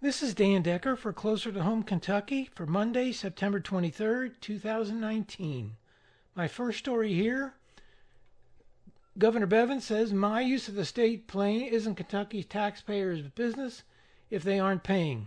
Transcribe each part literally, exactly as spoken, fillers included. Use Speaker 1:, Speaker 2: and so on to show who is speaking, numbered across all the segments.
Speaker 1: This is Dan Decker for Closer to Home Kentucky for Monday, September twenty-third, two thousand nineteen. My first story here, Governor Bevin says my use of the state plane isn't Kentucky taxpayers' business if they aren't paying.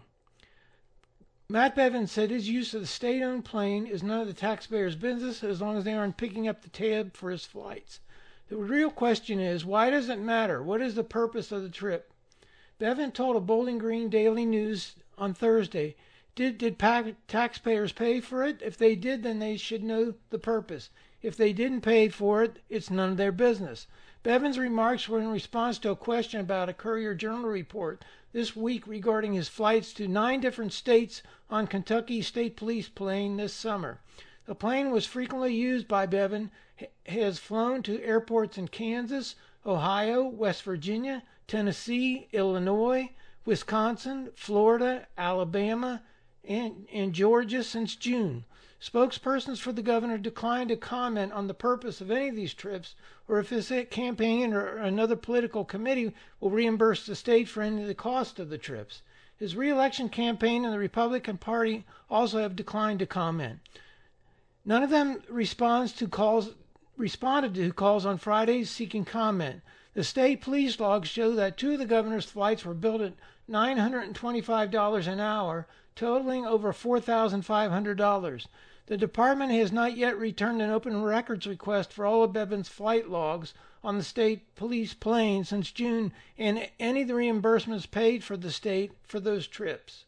Speaker 1: Matt Bevin said his use of the state-owned plane is none of the taxpayers' business as long as they aren't picking up the tab for his flights. The real question is, why does it matter? What is the purpose of the trip? Bevin told a Bowling Green Daily News on Thursday, did, did pa- taxpayers pay for it? If they did, then they should know the purpose. If they didn't pay for it, it's none of their business. Bevin's remarks were in response to a question about a Courier Journal report this week regarding his flights to nine different states on Kentucky State Police plane this summer. The plane was frequently used by Bevin, has flown to airports in Kansas, Ohio, West Virginia, Tennessee, Illinois, Wisconsin, Florida, Alabama, and, and Georgia since June. Spokespersons for the governor declined to comment on the purpose of any of these trips or if his campaign or another political committee will reimburse the state for any of the cost of the trips. His re-election campaign and the Republican Party also have declined to comment. None of them responds to calls, responded to calls on Fridays seeking comment. The state police logs show that two of the governor's flights were billed at nine hundred twenty-five dollars an hour, totaling over four thousand five hundred dollars. The department has not yet returned an open records request for all of Bevin's flight logs on the state police plane since June and any of the reimbursements paid for the state for those trips.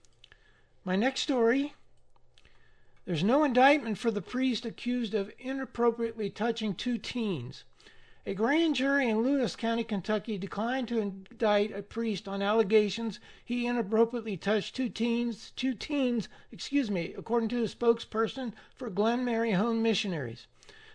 Speaker 1: My next story, there's no indictment for the priest accused of inappropriately touching two teens. A grand jury in Lewis County, Kentucky declined to indict a priest on allegations he inappropriately touched two teens, two teens, excuse me, according to a spokesperson for Glen Mary Home Missionaries.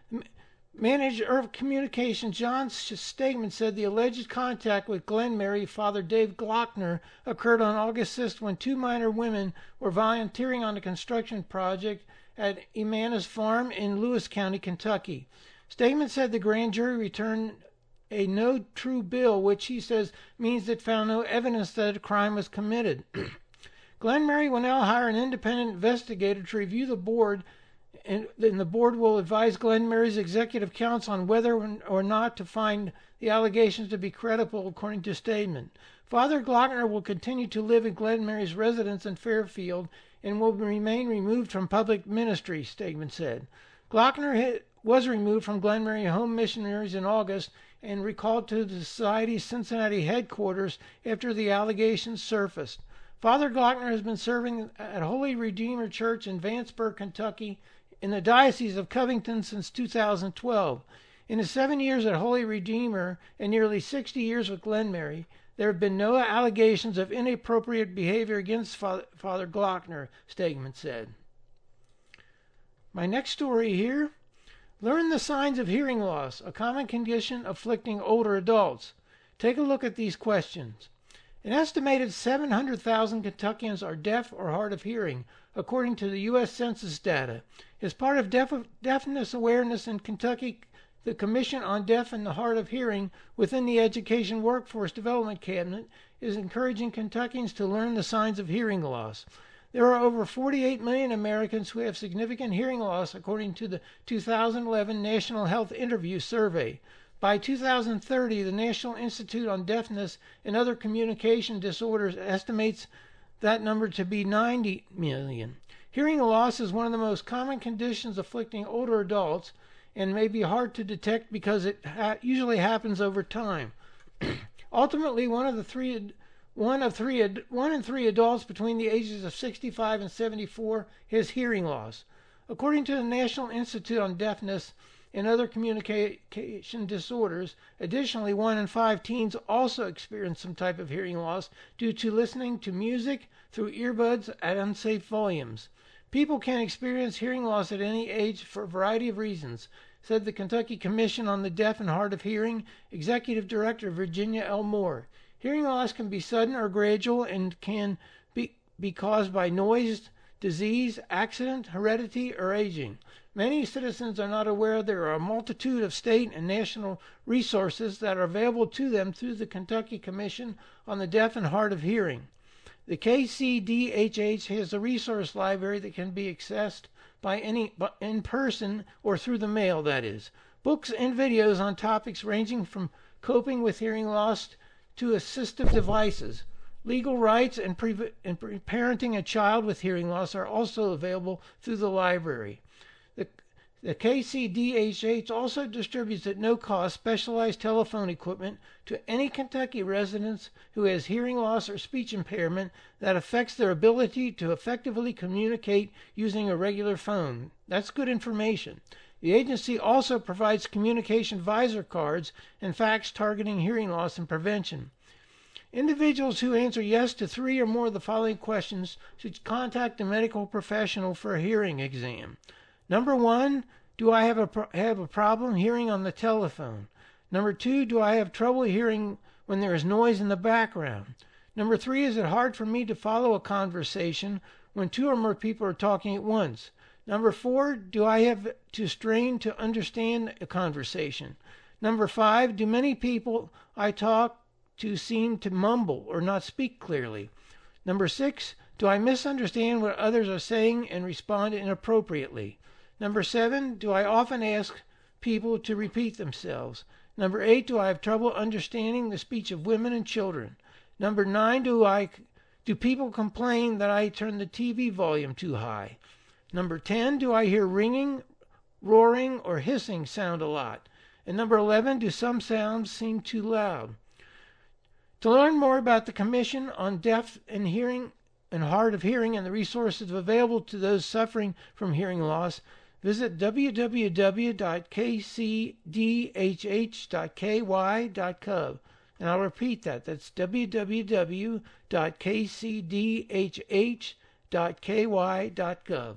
Speaker 1: Manager of Communications John Statement said the alleged contact with Glen Mary Father Dave Glockner occurred on August sixth when two minor women were volunteering on a construction project at Emana's Farm in Lewis County, Kentucky. Statement said the grand jury returned a no true bill, which he says means it found no evidence that a crime was committed. Glen Mary will now hire an independent investigator to review the board, and then the board will advise Glen Mary's executive council on whether or not to find the allegations to be credible, according to Statement. Father Glockner will continue to live in Glen Mary's residence in Fairfield and will remain removed from public ministry, Statement said. Glockner was removed from Glen Mary Home Missionaries in August and recalled to the Society's Cincinnati headquarters after the allegations surfaced. Father Glockner has been serving at Holy Redeemer Church in Vanceburg, Kentucky, in the Diocese of Covington since two thousand twelve. In his seven years at Holy Redeemer and nearly sixty years with Glen Mary, there have been no allegations of inappropriate behavior against Father, Father Glockner, Statement said. My next story here, learn the signs of hearing loss, a common condition afflicting older adults. Take a look at these questions. An estimated seven hundred thousand Kentuckians are deaf or hard of hearing, according to the U S Census data. As part of deaf, deafness awareness in Kentucky, the Commission on Deaf and the Hard of Hearing within the Education Workforce Development Cabinet is encouraging Kentuckians to learn the signs of hearing loss. There are over forty-eight million Americans who have significant hearing loss, according to the two thousand eleven National Health Interview Survey. By two thousand thirty, the National Institute on Deafness and Other Communication Disorders estimates that number to be ninety million. Hearing loss is one of the most common conditions afflicting older adults and may be hard to detect because it ha- usually happens over time. Ultimately, one of the three One of three, one in three adults between the ages of sixty-five and seventy-four has hearing loss. According to the National Institute on Deafness and Other Communication Disorders, additionally, one in five teens also experience some type of hearing loss due to listening to music through earbuds at unsafe volumes. People can experience hearing loss at any age for a variety of reasons, said the Kentucky Commission on the Deaf and Hard of Hearing Executive Director Virginia L. Moore. Hearing loss can be sudden or gradual and can be, be caused by noise, disease, accident, heredity, or aging. Many citizens are not aware there are a multitude of state and national resources that are available to them through the Kentucky Commission on the Deaf and Hard of Hearing. The K C D H H has a resource library that can be accessed by any in person or through the mail, that is. Books and videos on topics ranging from coping with hearing loss to assistive devices. Legal rights and, pre- and pre- parenting a child with hearing loss are also available through the library. The, the K C D H H also distributes at no cost specialized telephone equipment to any Kentucky residents who has hearing loss or speech impairment that affects their ability to effectively communicate using a regular phone. That's good information. The agency also provides communication visor cards and facts targeting hearing loss and prevention. Individuals who answer yes to three or more of the following questions should contact a medical professional for a hearing exam. Number one, do I have a pro- have a problem hearing on the telephone? Number two, do I have trouble hearing when there is noise in the background? Number three, is it hard for me to follow a conversation when two or more people are talking at once? Number four, do I have to strain to understand a conversation? Number five, do many people I talk to seem to mumble or not speak clearly? Number six, do I misunderstand what others are saying and respond inappropriately? Number seven, do I often ask people to repeat themselves? Number eight, do I have trouble understanding the speech of women and children? Number nine, do I do people complain that I turn the T V volume too high? Number ten, do I hear ringing, roaring, or hissing sound a lot? And number eleven, do some sounds seem too loud? To learn more about the Commission on Deaf and Hearing and Hard of Hearing and the resources available to those suffering from hearing loss, visit w w w dot k c d h h dot k y dot gov. And I'll repeat that. That's w w w dot k c d h h dot k y dot gov.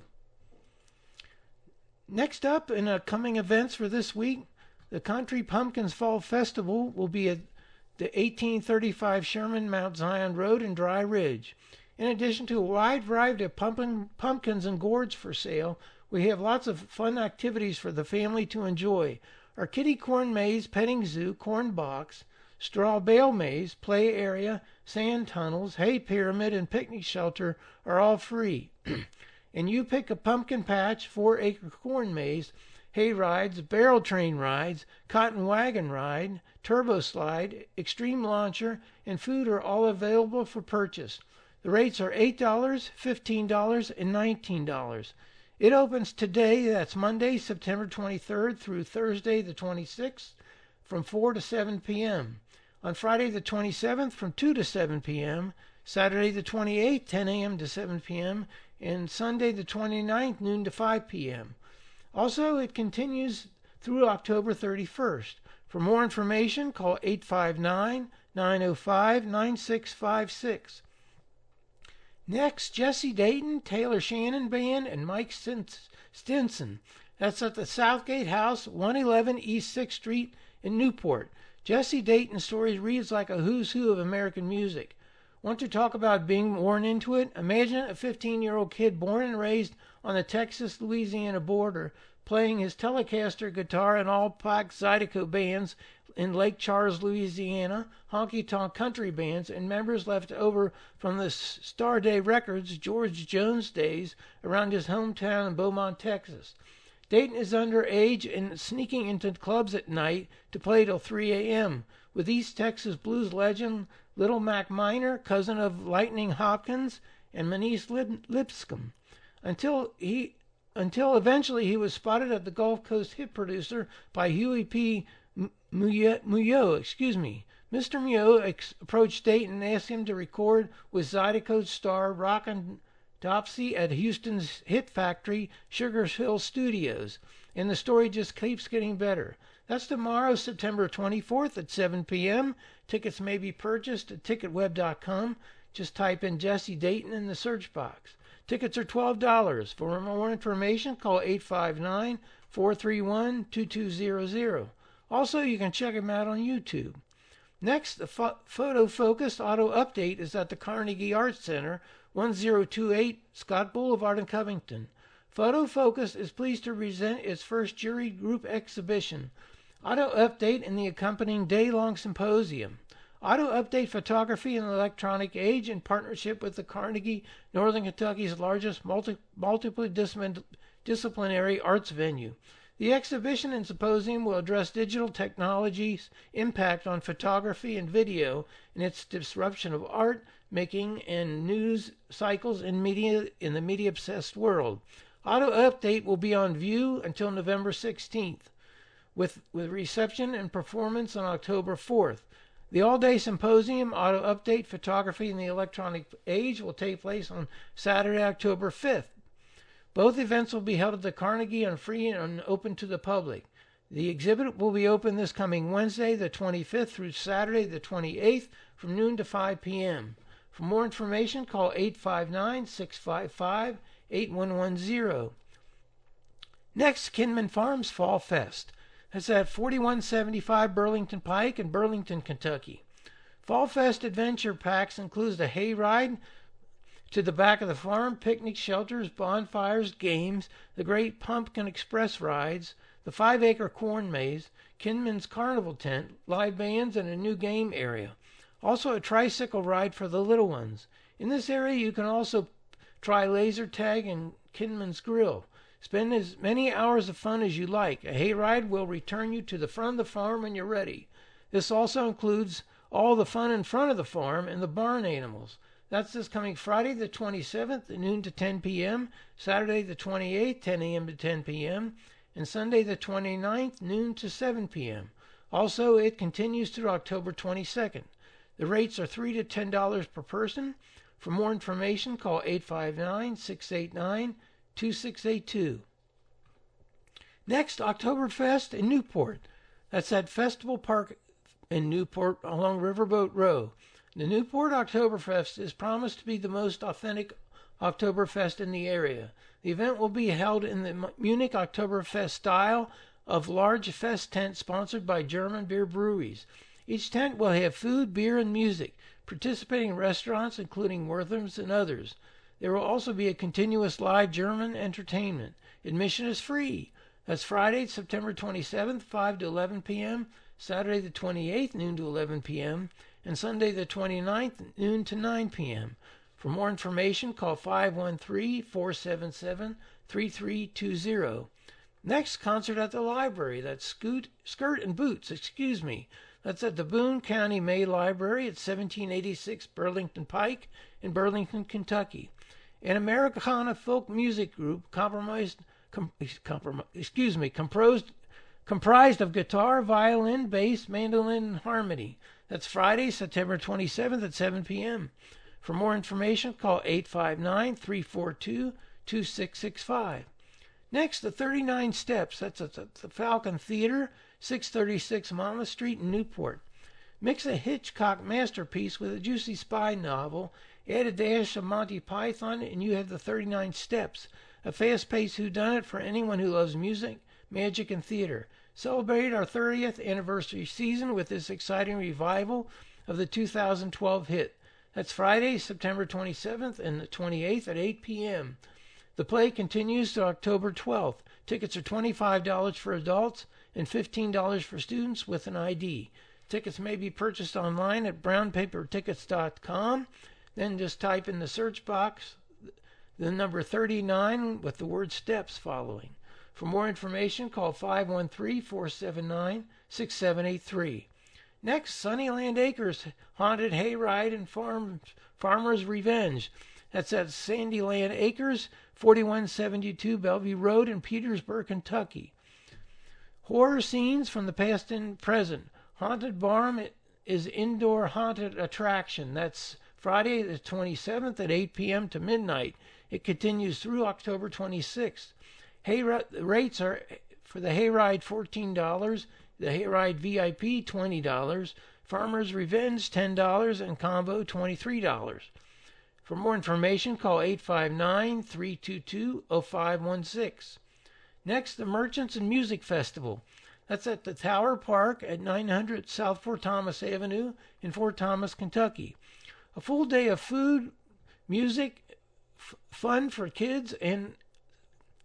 Speaker 1: Next up in upcoming events for this week, the Country Pumpkins Fall Festival will be at the eighteen thirty-five Sherman Mount Zion Road in Dry Ridge. In addition to a wide variety of pumpkin, pumpkins and gourds for sale, we have lots of fun activities for the family to enjoy. Our kiddie corn maze, petting zoo, corn box, straw bale maze, play area, sand tunnels, hay pyramid, and picnic shelter are all free. And you pick a pumpkin patch, four acre corn maze, hay rides, barrel train rides, cotton wagon ride, turbo slide, extreme launcher, and food are all available for purchase. The rates are eight dollars, fifteen dollars, and nineteen dollars. It opens today, that's Monday, September twenty-third, through Thursday the twenty-sixth, from four to seven p.m. On Friday the twenty-seventh, from two to seven p.m., Saturday the twenty-eighth, ten a.m. to seven p.m., and Sunday the twenty-ninth, noon to five p.m. Also, it continues through October thirty-first. For more information, call eight five nine, nine oh five, nine six five six. Next, Jesse Dayton, Taylor Shannon Band, and Mike Stinson. That's at the Southgate House, one eleven East sixth Street in Newport. Jesse Dayton's story reads like a who's who of American music. Want to talk about being born into it? Imagine a fifteen-year-old kid born and raised on the Texas-Louisiana border, playing his Telecaster guitar in all-black Zydeco bands in Lake Charles, Louisiana, honky-tonk country bands, and members left over from the Star Day Records George Jones days around his hometown in Beaumont, Texas. Dayton is underage and sneaking into clubs at night to play till three a.m. with East Texas blues legend Little Mac Minor, cousin of Lightning Hopkins, and Manice Lip- Lipscomb, until he until eventually he was spotted at the Gulf Coast hit producer by Huey P. Muyo, excuse me. Mister Muyo ex- approached Dayton and asked him to record with Zydeco star Rockin' Topsy at Houston's hit factory, Sugar Hill Studios. And the story just keeps getting better. That's tomorrow, September twenty-fourth at seven p.m. Tickets may be purchased at ticket web dot com. Just type in Jesse Dayton in the search box. Tickets are twelve dollars. For more information, call eight five nine, four three one, two two zero zero. Also, you can check him out on YouTube. Next, the pho- Photo Focus Auto Update is at the Carnegie Art Center, one oh two eight Scott Boulevard in Covington. Photo Focus is pleased to present its first jury group exhibition, Auto Update, and the accompanying day-long symposium. Auto Update Photography in the Electronic Age in partnership with the Carnegie, Northern Kentucky's largest multi, multidisciplinary arts venue. The exhibition and symposium will address digital technology's impact on photography and video and its disruption of art making and news cycles in media in the media-obsessed world. Auto Update will be on view until November sixteenth, with, with reception and performance on October fourth. The all-day symposium, Auto Update Photography in the Electronic Age, will take place on Saturday, October fifth. Both events will be held at the Carnegie and free and open to the public. The exhibit will be open this coming Wednesday, the twenty-fifth, through Saturday, the twenty-eighth, from noon to five p.m. For more information, call eight five nine, six five five, eight one one zero. Next, Kinman Farms Fall Fest. That's at forty-one seventy-five Burlington Pike in Burlington, Kentucky. Fall Fest adventure packs includes a hayride to the back of the farm, picnic shelters, bonfires, games, the Great Pumpkin Express rides, the five-acre corn maze, Kinman's Carnival tent, live bands, and a new game area. Also a tricycle ride for the little ones. In this area, you can also try laser tag and Kinman's Grill. Spend as many hours of fun as you like. A hayride will return you to the front of the farm when you're ready. This also includes all the fun in front of the farm and the barn animals. That's this coming Friday the twenty-seventh, noon to ten p.m., Saturday the twenty-eighth, ten a.m. to ten p.m., and Sunday the twenty-ninth, noon to seven p.m. Also, it continues through October twenty-second. The rates are three to ten dollars per person. For more information, call eight five nine, six eight nine, two six eight two. Next, Oktoberfest in Newport. That's at Festival Park in Newport along Riverboat Row. The Newport Oktoberfest is promised to be the most authentic Oktoberfest in the area. The event will be held in the Munich Oktoberfest style of large fest tent sponsored by German beer breweries. Each tent will have food, beer, and music. Participating restaurants, including Wertham's and others. There will also be a continuous live German entertainment. Admission is free. That's Friday, September twenty-seventh, five to eleven p.m., Saturday the twenty-eighth, noon to eleven p.m., and Sunday the twenty-ninth, noon to nine p.m. For more information, call five one three, four seven seven, three three two zero. Next, concert at the library. That's Scoot, Skirt and Boots, excuse me. That's at the Boone County May Library at seventeen eighty-six Burlington Pike in Burlington, Kentucky. An Americana folk music group compromised, com, comprom, excuse me, composed, comprised of guitar, violin, bass, mandolin, and harmony. That's Friday, September twenty-seventh at seven p.m. For more information, call eight five nine, three four two, two six six five. Next, the thirty-nine Steps. That's at the Falcon Theater, six thirty-six Monmouth Street in Newport. Mix a Hitchcock masterpiece with a juicy spy novel. Add a dash of Monty Python, and you have the thirty-nine Steps, a fast-paced whodunit for anyone who loves music, magic, and theater. Celebrate our thirtieth anniversary season with this exciting revival of the two thousand twelve hit. That's Friday, September twenty-seventh and the twenty-eighth at eight p.m. The play continues to October twelfth. Tickets are twenty-five dollars for adults and fifteen dollars for students with an I D. Tickets may be purchased online at brown paper tickets dot com. Then just type in the search box the number thirty-nine with the word Steps following. For more information, call five one three, four seven nine, six seven eight three. Next, Sunnyland Acres Haunted Hayride and Farm, Farmer's Revenge. That's at Sandyland Acres, forty-one seventy-two Bellevue Road in Petersburg, Kentucky. Horror scenes from the past and present. Haunted Barn is indoor haunted attraction. That's Friday the twenty-seventh at eight p.m. to midnight. It continues through October twenty-sixth. Hay rates are for the hayride fourteen dollars, the hayride V I P twenty dollars, Farmer's Revenge ten dollars, and combo twenty-three dollars. For more information, call eight five nine, three two two, zero five one six. Next, the Merchants and Music Festival. That's at the Tower Park at nine hundred South Fort Thomas Avenue in Fort Thomas, Kentucky. A full day of food, music, f- fun for kids, and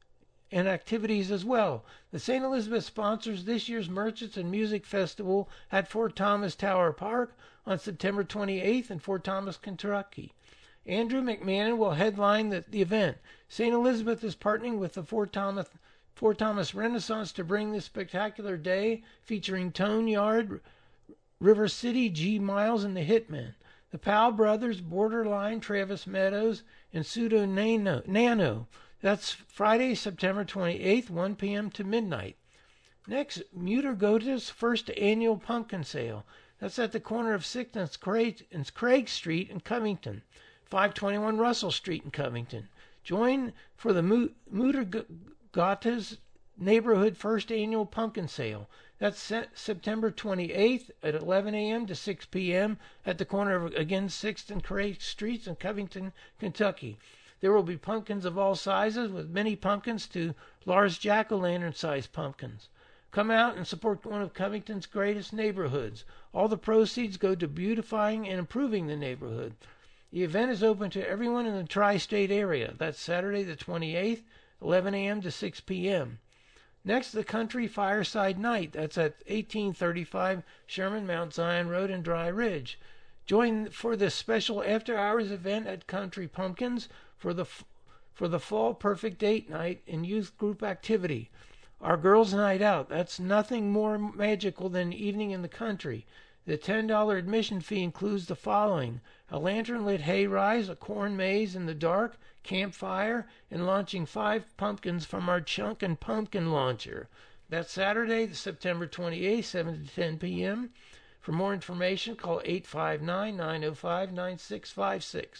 Speaker 1: and activities as well. The Saint Elizabeth sponsors this year's Merchants and Music Festival at Fort Thomas Tower Park on September twenty-eighth in Fort Thomas, Kentucky. Andrew McMahon will headline the, the event. Saint Elizabeth is partnering with the Fort Thomas, Fort Thomas Renaissance to bring this spectacular day featuring Tone Yard, River City, G. Miles, and the Hitmen. The Powell Brothers, Borderline, Travis Meadows, and Pseudo Nano. Nano. That's Friday, September twenty-eighth, one p.m. to midnight. Next, Mutter Gota's first annual pumpkin sale. That's at the corner of sixth and Craig Street in Covington, five twenty-one Russell Street in Covington. Join for the Mutter Gota's neighborhood first annual pumpkin sale. That's September twenty-eighth at eleven a.m. to six p.m. at the corner of, again, sixth and Craig Streets in Covington, Kentucky. There will be pumpkins of all sizes, with many pumpkins to large jack-o'-lantern sized pumpkins. Come out and support one of Covington's greatest neighborhoods. All the proceeds go to beautifying and improving the neighborhood. The event is open to everyone in the tri-state area. That's Saturday the twenty-eighth, eleven a.m. to six p.m. Next, the Country Fireside Night. That's at eighteen thirty-five Sherman Mount Zion Road in Dry Ridge. Join for this special after-hours event at Country Pumpkins for the for the Fall Perfect Date Night and youth group activity. Our Girls' Night Out. That's nothing more magical than an evening in the country. The ten dollars admission fee includes the following: a lantern-lit hayride, a corn maze in the dark, campfire, and launching five pumpkins from our Chunkin' Pumpkin Launcher. That's Saturday, September twenty-eighth, seven to ten p.m. For more information, call eight five nine, nine oh five, nine six five six.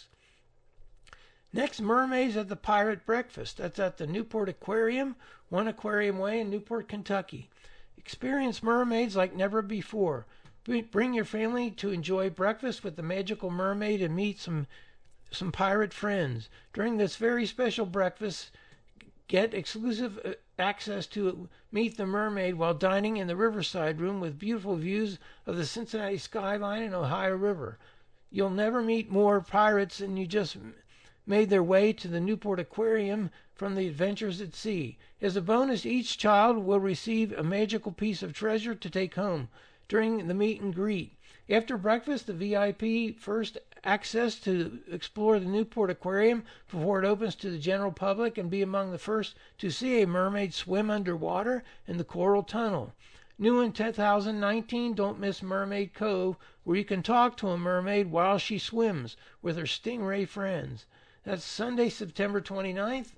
Speaker 1: Next, Mermaids at the Pirate Breakfast. That's at the Newport Aquarium, One Aquarium Way in Newport, Kentucky. Experience mermaids like never before. Bring your family to enjoy breakfast with the Magical Mermaid and meet some some pirate friends. During this very special breakfast, get exclusive access to Meet the Mermaid while dining in the Riverside Room with beautiful views of the Cincinnati skyline and Ohio River. You'll never meet more pirates than you just made their way to the Newport Aquarium from the Adventures at Sea. As a bonus, each child will receive a magical piece of treasure to take home during the meet and greet. After breakfast, the V I P first access to explore the Newport Aquarium before it opens to the general public and be among the first to see a mermaid swim underwater in the Coral Tunnel. New in two thousand nineteen, don't miss Mermaid Cove, where you can talk to a mermaid while she swims with her stingray friends. That's Sunday, September twenty-ninth,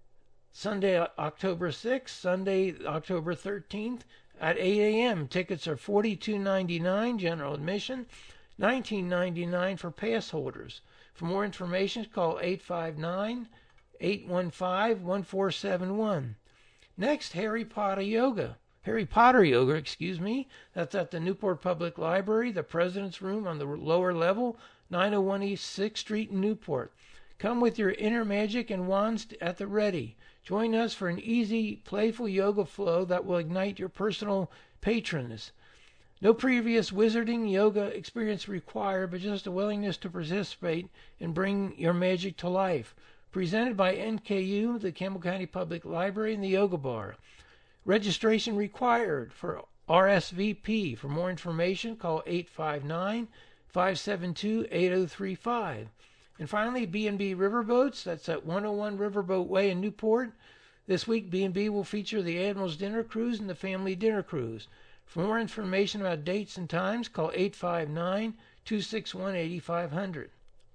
Speaker 1: Sunday, October sixth, Sunday, October thirteenth at eight a.m. Tickets are forty-two ninety-nine general admission, nineteen ninety-nine for pass holders. For more information, call eight five nine, eight one five, one four seven one. Next, Harry Potter Yoga. Harry Potter Yoga, excuse me. That's at the Newport Public Library, the President's Room on the lower level, nine oh one East sixth Street in Newport. Come with your inner magic and wands at the ready. Join us for an easy, playful yoga flow that will ignite your personal patroness. No previous wizarding yoga experience required, but just a willingness to participate and bring your magic to life. Presented by N K U, the Campbell County Public Library, and the Yoga Bar. Registration required for R S V P. For more information, call eight five nine, five seven two, eight oh three five. And finally, B and B Riverboats. That's at one oh one Riverboat Way in Newport. This week, B and B will feature the Admiral's Dinner Cruise and the Family Dinner Cruise. For more information about dates and times, call eight five nine, two six one, eight five zero zero.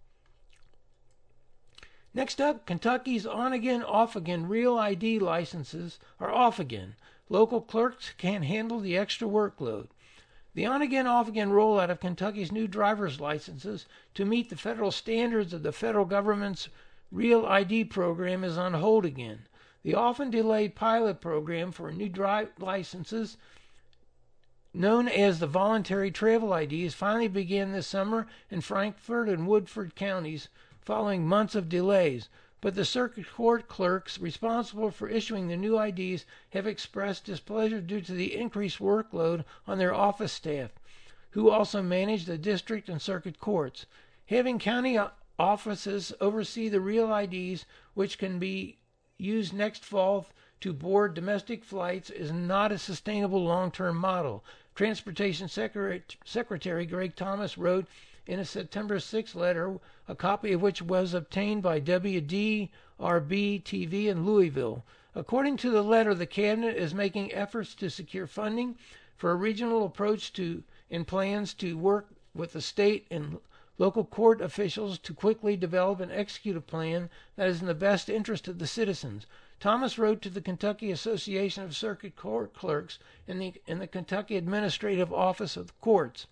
Speaker 1: Next up, Kentucky's on-again, off-again Real I D licenses are off again. Local clerks can't handle the extra workload. The on-again, off-again rollout of Kentucky's new driver's licenses to meet the federal standards of the federal government's Real I D program is on hold again. The often delayed pilot program for new drive licenses, known as the Voluntary Travel I Ds, finally began this summer in Frankfort and Woodford counties following months of delays. But the circuit court clerks responsible for issuing the new I Ds have expressed displeasure due to the increased workload on their office staff, who also manage the district and circuit courts. Having county offices oversee the Real I Ds, which can be used next fall to board domestic flights is not a sustainable long-term model. Transportation Secretary, Secretary Greg Thomas wrote in a September sixth letter, a copy of which was obtained by W D R B T V in Louisville. According to the letter, the cabinet is making efforts to secure funding for a regional approach to and plans to work with the state and local court officials to quickly develop and execute a plan that is in the best interest of the citizens. Thomas wrote to the Kentucky Association of Circuit Court Clerks and the, and the Kentucky Administrative Office of the Courts.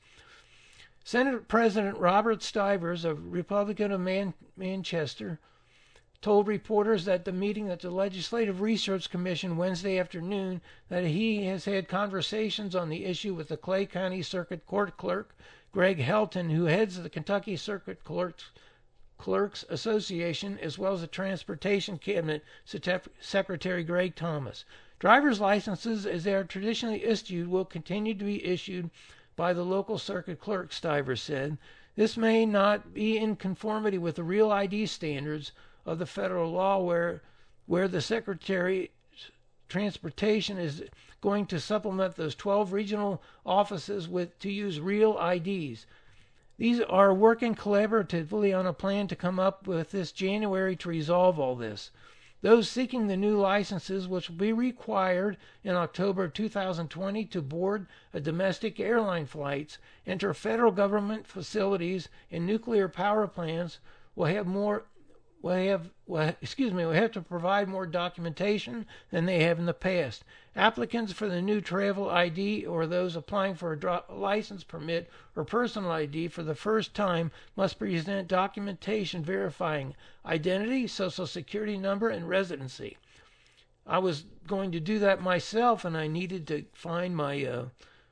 Speaker 1: Senate President Robert Stivers, a Republican of Man- Manchester, told reporters at the meeting at the Legislative Research Commission Wednesday afternoon that he has had conversations on the issue with the Clay County Circuit Court Clerk, Greg Helton, who heads the Kentucky Circuit Clerks, Clerks Association, as well as the Transportation Cabinet Secretary Greg Thomas. Driver's licenses, as they are traditionally issued, will continue to be issued by the local circuit clerk, Stivers said. This may not be in conformity with the real I D standards of the federal law, where where the Secretary of Transportation is going to supplement those twelve regional offices with to use real I Ds. These are working collaboratively on a plan to come up with this January to resolve all this. Those seeking the new licenses, which will be required in October of two thousand twenty to board a domestic airline flights, enter federal government facilities and nuclear power plants, will have more will have well, excuse me will have to provide more documentation than they have in the past. Applicants for the new travel I D or those applying for a dro- license permit or personal I D for the first time must present documentation verifying identity, social security number, and residency. I was going to do that myself, and I needed to find my uh,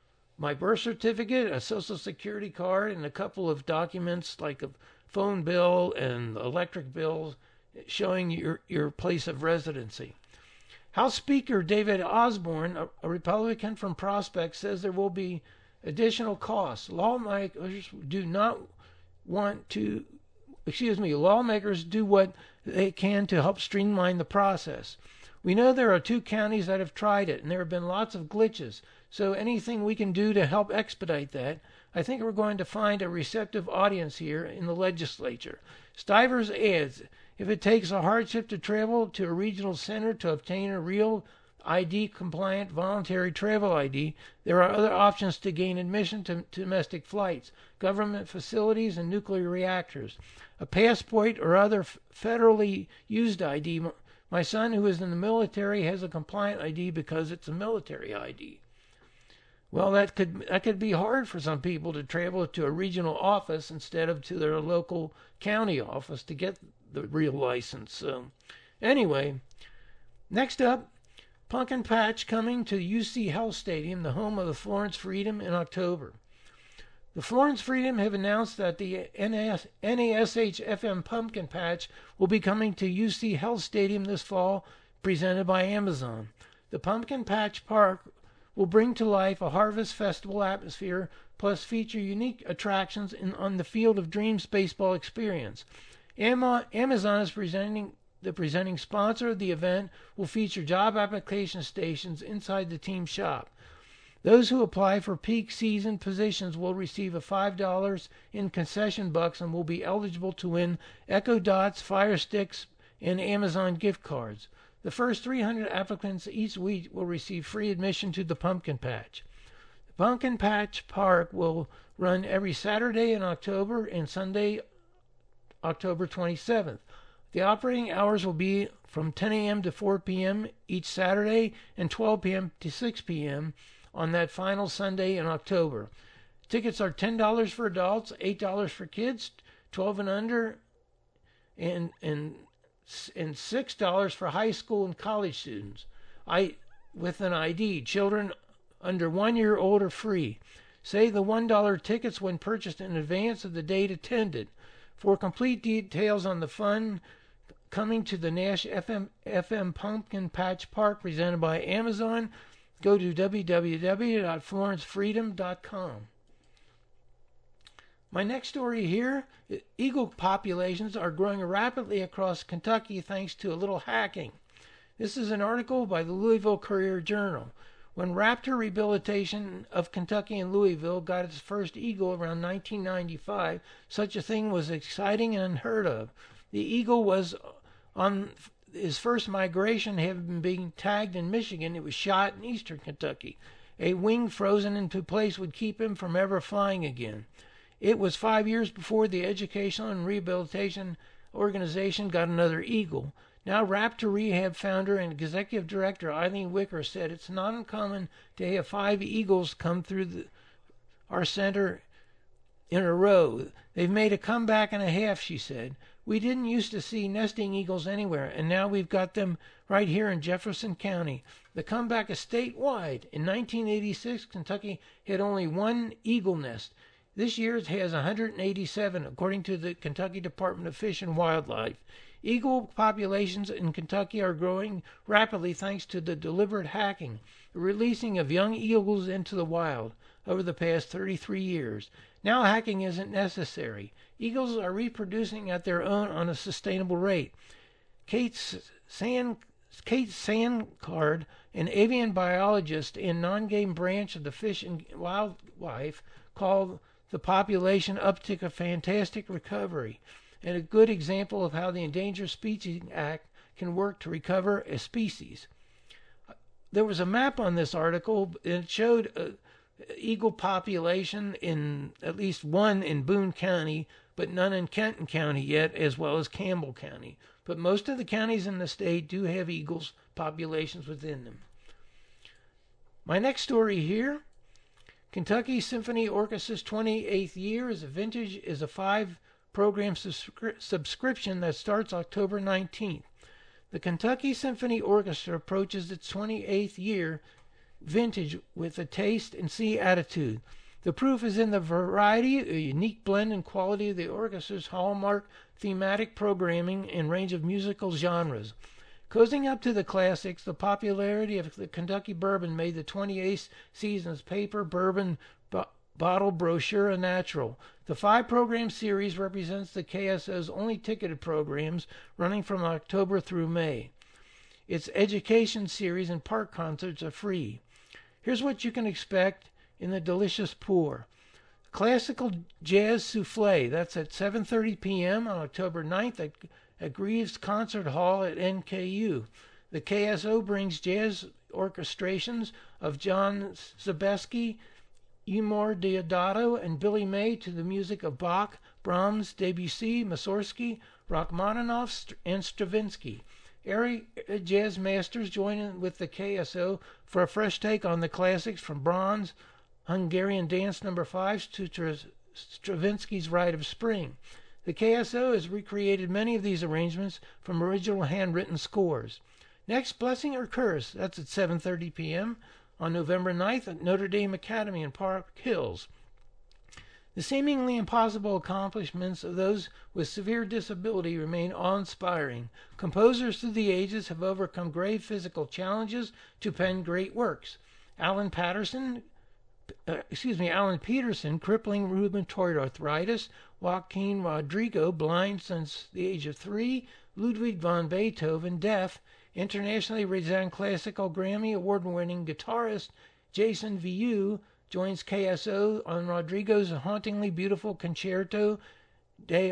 Speaker 1: my birth certificate, a social security card, and a couple of documents like a phone bill and electric bills showing your, your place of residency. House Speaker David Osborne, a, a Republican from Prospect, says there will be additional costs. Lawmakers do not want to, excuse me, lawmakers do what they can to help streamline the process. We know there are two counties that have tried it, and there have been lots of glitches. So anything we can do to help expedite that, I think we're going to find a receptive audience here in the legislature. Stivers adds, if it takes a hardship to travel to a regional center to obtain a real I D-compliant voluntary travel I D, there are other options to gain admission to, to domestic flights, government facilities, and nuclear reactors. A passport or other f- federally used I D. My son, who is in the military, has a compliant I D because it's a military I D. Well, that could that could be hard for some people to travel to a regional office instead of to their local county office to get the real license. So, anyway, next up, Pumpkin Patch coming to U C Health Stadium, the home of the Florence Freedom, in October. The Florence Freedom have announced that the N A S H F M Pumpkin Patch will be coming to U C Health Stadium this fall, presented by Amazon. The Pumpkin Patch Park will bring to life a Harvest Festival atmosphere, plus feature unique attractions in, on the Field of Dreams baseball experience. Amazon is presenting the presenting sponsor of the event, will feature job application stations inside the team shop. Those who apply for peak season positions will receive a five dollars in concession bucks and will be eligible to win Echo Dots, Fire Sticks, and Amazon gift cards. The first three hundred applicants each week will receive free admission to the Pumpkin Patch. The Pumpkin Patch Park will run every Saturday in October and Sunday, October twenty-seventh. The operating hours will be from ten a.m. to four p.m. each Saturday and twelve p.m. to six p.m. on that final Sunday in October. Tickets are ten dollars for adults, eight dollars for kids, twelve and under, and and and six dollars for high school and college students. I with an I D. Children under one year old are free. Save the one dollar tickets when purchased in advance of the date attended. For complete details on the fun coming to the Nash F M, F M Pumpkin Patch Park presented by Amazon, go to w w w dot florence freedom dot com. My next story here, eagle populations are growing rapidly across Kentucky thanks to a little hacking. This is an article by the Louisville Courier-Journal. When Raptor Rehabilitation of Kentucky and Louisville got its first eagle around nineteen ninety-five, such a thing was exciting and unheard of. The eagle was on his first migration, having been tagged in Michigan. It was shot in eastern Kentucky. A wing frozen into place would keep him from ever flying again. It was five years before the Educational and Rehabilitation Organization got another eagle. Now, Raptor Rehab founder and executive director Eileen Wicker said it's not uncommon to have five eagles come through the, our center in a row. They've made a comeback and a half, she said. We didn't used to see nesting eagles anywhere, and now we've got them right here in Jefferson County. The comeback is statewide. In nineteen eighty-six, Kentucky had only one eagle nest. This year it has one hundred eighty-seven, according to the Kentucky Department of Fish and Wildlife. Eagle populations in Kentucky are growing rapidly thanks to the deliberate hacking, the releasing of young eagles into the wild over the past thirty-three years. Now hacking isn't necessary. Eagles are reproducing at their own on a sustainable rate. Kate Sand, Kate Sandcard, an avian biologist and non-game branch of the Fish and Wildlife, called the population uptick a fantastic recovery and a good example of how the Endangered Species Act can work to recover a species. There was a map on this article, and it showed an eagle population in at least one in Boone County, but none in Kenton County yet, as well as Campbell County. But most of the counties in the state do have eagles populations within them. My next story here, Kentucky Symphony Orchestra's twenty-eighth year is a vintage is a five program subscri- subscription that starts October nineteenth. The Kentucky Symphony Orchestra approaches its twenty-eighth year vintage with a taste and see attitude. The proof is in the variety, a unique blend and quality of the orchestra's hallmark thematic programming and range of musical genres. Cozying up to the classics, the popularity of the Kentucky Bourbon made the twenty-eighth season's paper bourbon bo- bottle brochure a natural. The five-program series represents the K S O's only ticketed programs running from October through May. Its education series and park concerts are free. Here's what you can expect in the delicious pour. Classical Jazz Soufflé, that's at seven thirty p.m. on October ninth at, at Greaves Concert Hall at N K U. The K S O brings jazz orchestrations of John Zabesky, Umar Deodato, and Billy May to the music of Bach, Brahms, Debussy, Mussorgsky, Rachmaninoff, and Stravinsky. Area jazz masters join in with the K S O for a fresh take on the classics from Brahms' Hungarian Dance Number five to Stravinsky's Rite of Spring. The K S O has recreated many of these arrangements from original handwritten scores. Next, Blessing or Curse, that's at seven thirty p.m. on November ninth at Notre Dame Academy in Park Hills. The seemingly impossible accomplishments of those with severe disability remain awe-inspiring. Composers through the ages have overcome grave physical challenges to pen great works. Alan Patterson, uh, excuse me, Alan Peterson, crippling rheumatoid arthritis. Joaquin Rodrigo, blind since the age of three. Ludwig van Beethoven, deaf. Internationally renowned classical Grammy award-winning guitarist Jason Vieux joins K S O on Rodrigo's hauntingly beautiful Concerto de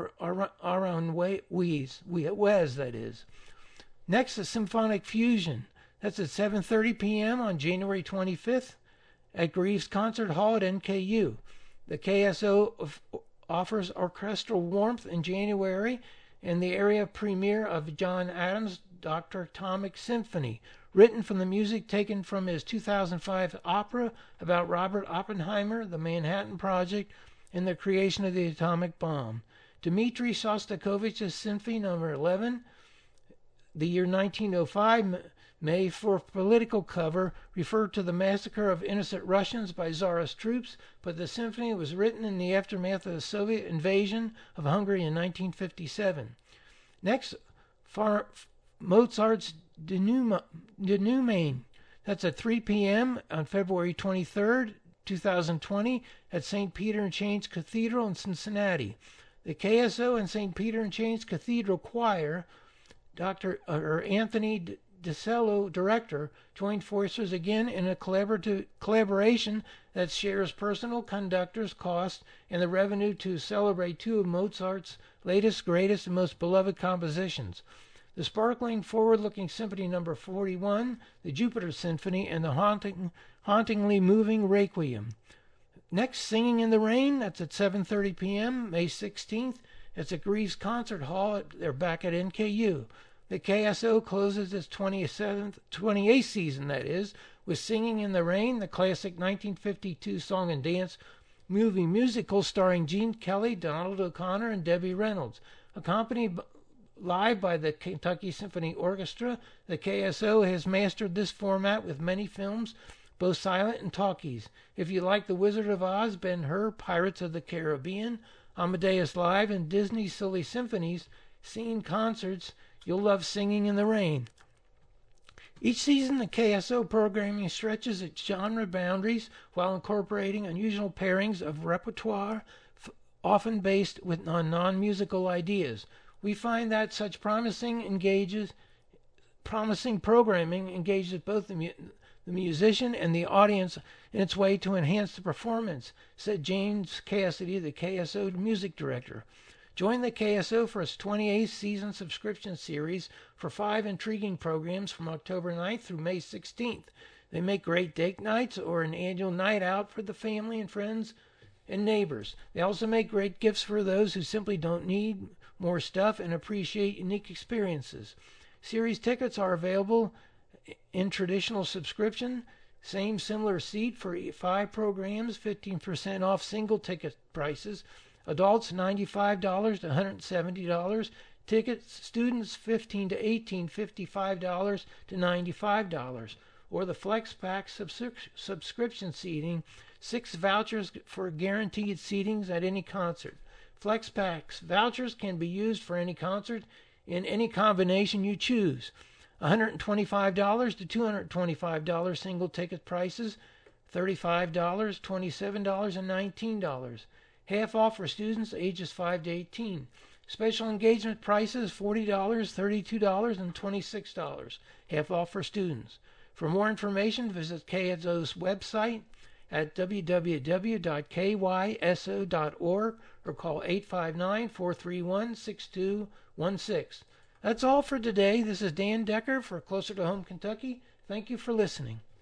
Speaker 1: Aranjuez, Wes, that is. Next, a Symphonic Fusion. That's at seven thirty p.m. on January twenty-fifth at Greaves Concert Hall at N K U. The K S O offers orchestral warmth in January and the area premiere of John Adams' Doctor Atomic Symphony, written from the music taken from his two thousand five opera about Robert Oppenheimer, the Manhattan Project, and the creation of the atomic bomb. Dmitri Shostakovich's Symphony Number eleven, the year nineteen oh five, may, for political cover, refer to the massacre of innocent Russians by Tsarist troops, but the symphony was written in the aftermath of the Soviet invasion of Hungary in nineteen fifty-seven. Next, Far- Mozart's Denouement. That's at three p.m. on February twenty-third, twenty twenty at Saint Peter and Chains Cathedral in Cincinnati. The K S O and Saint Peter and Chains Cathedral Choir, Doctor or Anthony DeCello, director, joined forces again in a collaborative collaboration that shares personal conductor's cost and the revenue to celebrate two of Mozart's latest, greatest, and most beloved compositions. The sparkling, forward-looking Symphony Number forty-one, the Jupiter Symphony, and the haunting, hauntingly moving Requiem. Next, Singing in the Rain, that's at seven thirty p.m., May sixteenth. It's at Greaves Concert Hall. They're back at N K U. The K S O closes its twenty-seventh, twenty-eighth season, that is, with Singing in the Rain, the classic nineteen fifty-two song and dance movie musical starring Gene Kelly, Donald O'Connor, and Debbie Reynolds. Accompanied live by the Kentucky Symphony Orchestra, the K S O has mastered this format with many films, both silent and talkies. If you like The Wizard of Oz, Ben-Hur, Pirates of the Caribbean, Amadeus Live, and Disney's Silly Symphonies, scene concerts, you'll love Singing in the Rain. Each season, the K S O programming stretches its genre boundaries while incorporating unusual pairings of repertoire, f- often based with on non-musical ideas. We find that such promising engages, promising programming engages both the, mu- the musician and the audience in its way to enhance the performance, said James Cassidy, the K S O music director. Join the K S O for its twenty-eighth season subscription series for five intriguing programs from October ninth through May sixteenth. They make great date nights or an annual night out for the family and friends and neighbors. They also make great gifts for those who simply don't need more stuff and appreciate unique experiences. Series tickets are available in traditional subscription. Same similar seat for five programs, fifteen percent off single ticket prices. Adults ninety-five dollars to one hundred seventy dollars. Tickets, students fifteen to eighteen, fifty-five dollars to ninety-five dollars. Or the Flex Pack subscri- subscription seating, six vouchers for guaranteed seatings at any concert. Flex Packs vouchers can be used for any concert in any combination you choose. one hundred twenty-five dollars to two hundred twenty-five dollars single ticket prices, thirty-five dollars, twenty-seven dollars, and nineteen dollars. Half off for students ages five to eighteen. Special engagement prices forty dollars, thirty-two dollars, and twenty-six dollars. Half off for students. For more information, visit K S O's website at w w w dot k y s o dot org or call eight five nine, four three one, six two one six. That's all for today. This is Dan Decker for Closer to Home Kentucky. Thank you for listening.